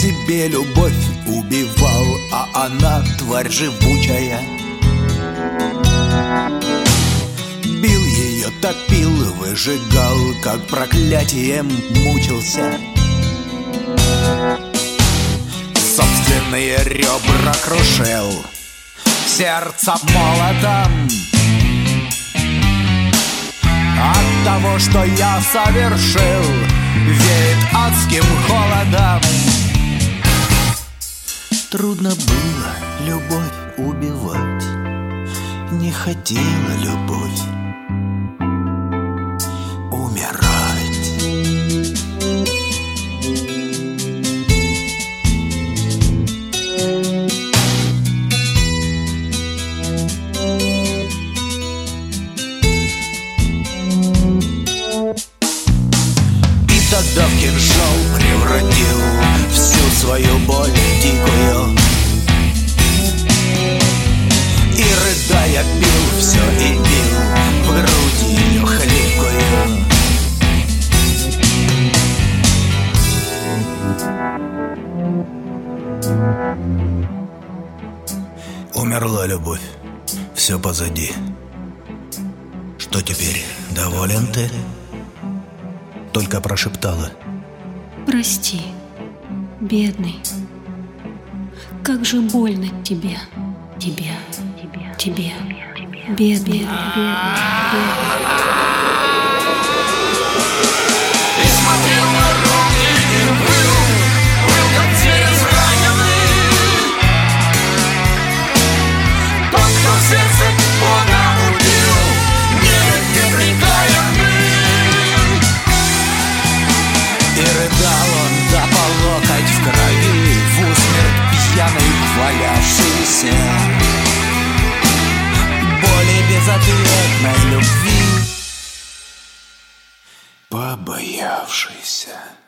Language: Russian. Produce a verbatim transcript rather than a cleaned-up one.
себе любовь убивал, а она тварь живучая. Бил ее, топил, выжигал, как проклятием мучился. Собственные ребра крушил, сердце молотом. От того, что я совершил, веет адским холодом. Трудно было любовь убивать, не хотела любовь умирать. И тогда в кинжал превратил всю свою боль дикую. И рыдая бил все и бил в грудь ее хлипкую. Умерла любовь, все позади. Что теперь, доволен ты? Только прошептала: прости, бедный, как же больно тебе, тебе, тебе, тебе, бедный, бедный, бедный. И смотрел на руки и был, был как зверь израненный. Тот, кто в сердце Бога убил, непрекаянный. И рыдал он до по локоть в крови, в усмерть пьяный валявшийся. Боли безответной любви побоявшийся.